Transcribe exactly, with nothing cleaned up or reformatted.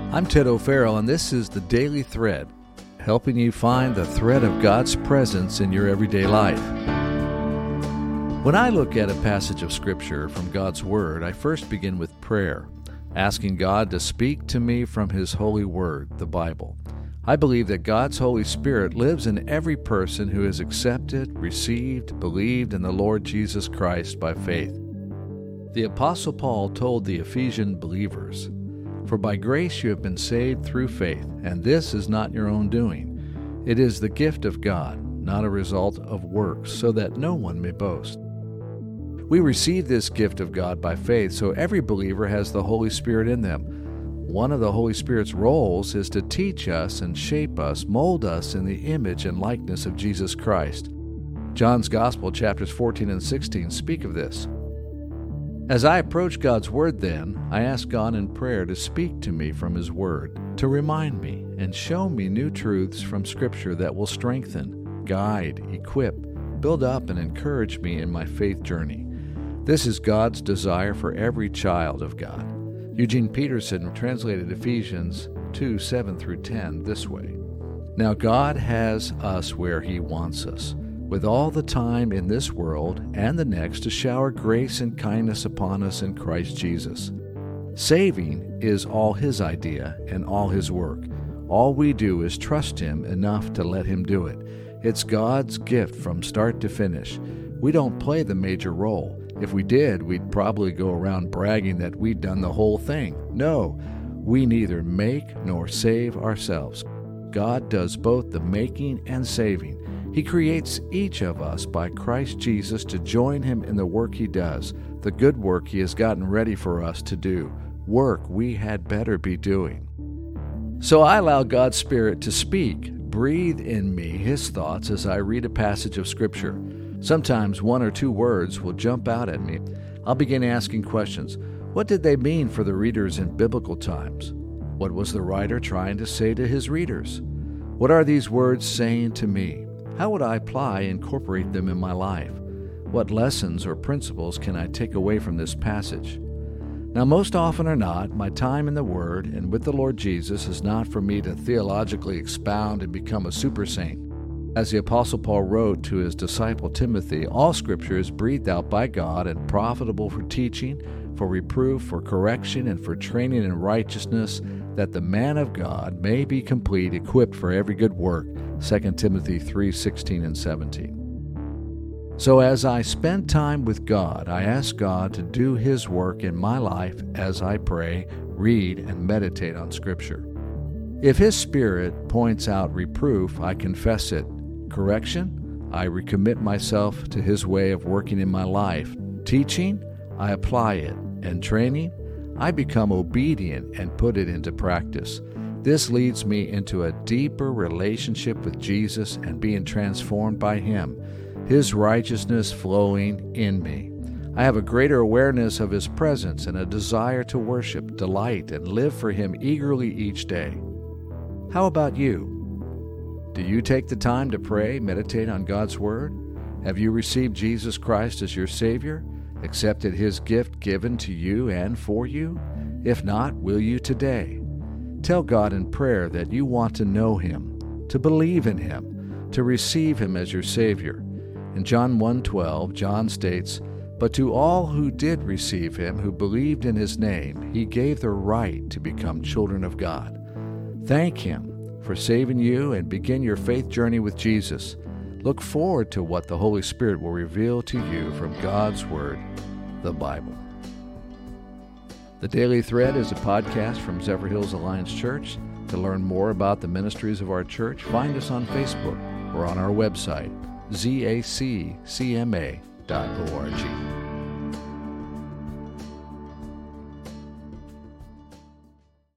I'm Ted O'Farrell, and this is The Daily Thread, helping you find the thread of God's presence in your everyday life. When I look at a passage of Scripture from God's Word, I first begin with prayer, asking God to speak to me from His holy Word, the Bible. I believe that God's Holy Spirit lives in every person who has accepted, received, believed in the Lord Jesus Christ by faith. The Apostle Paul told the Ephesian believers, "For by grace you have been saved through faith, and this is not your own doing. It is the gift of God, not a result of works, so that no one may boast." We receive this gift of God by faith, so every believer has the Holy Spirit in them. One of the Holy Spirit's roles is to teach us and shape us, mold us in the image and likeness of Jesus Christ. John's Gospel, chapters fourteen and sixteen, speak of this. As I approach God's Word then, I ask God in prayer to speak to me from His Word, to remind me and show me new truths from Scripture that will strengthen, guide, equip, build up, and encourage me in my faith journey. This is God's desire for every child of God. Eugene Peterson translated Ephesians two, seven through ten this way. Now God has us where He wants us, with all the time in this world and the next to shower grace and kindness upon us in Christ Jesus. Saving is all His idea and all His work. All we do is trust Him enough to let Him do it. It's God's gift from start to finish. We don't play the major role. If we did, we'd probably go around bragging that we'd done the whole thing. No, we neither make nor save ourselves. God does both the making and saving. He creates each of us by Christ Jesus to join Him in the work He does, the good work He has gotten ready for us to do, work we had better be doing. So I allow God's Spirit to speak, breathe in me His thoughts as I read a passage of Scripture. Sometimes one or two words will jump out at me. I'll begin asking questions. What did they mean for the readers in biblical times? What was the writer trying to say to his readers? What are these words saying to me? How would I apply and incorporate them in my life? What lessons or principles can I take away from this passage? Now, most often or not, my time in the Word and with the Lord Jesus is not for me to theologically expound and become a super saint. As the Apostle Paul wrote to his disciple Timothy, all Scripture is breathed out by God and profitable for teaching, for reproof, for correction, and for training in righteousness, that the man of God may be complete, equipped for every good work. Second Timothy three, sixteen and seventeen. So as I spend time with God, I ask God to do His work in my life as I pray, read, and meditate on Scripture. If His Spirit points out reproof, I confess it. Correction, I recommit myself to His way of working in my life. Teaching, I apply it. And training, I become obedient and put it into practice. This leads me into a deeper relationship with Jesus and being transformed by Him, His righteousness flowing in me. I have a greater awareness of His presence and a desire to worship, delight, and live for Him eagerly each day. How about you? Do you take the time to pray, meditate on God's Word? Have you received Jesus Christ as your Savior? Accepted His gift given to you and for you? If not, will you today? Tell God in prayer that you want to know Him, to believe in Him, to receive Him as your Savior. In John one twelve, John states, "But to all who did receive Him, who believed in His name, He gave the right to become children of God." Thank Him for saving you and begin your faith journey with Jesus. Look forward to what the Holy Spirit will reveal to you from God's Word, the Bible. The Daily Thread is a podcast from Zephyrhills Alliance Church. To learn more about the ministries of our church, find us on Facebook or on our website, Z A C C M A dot org.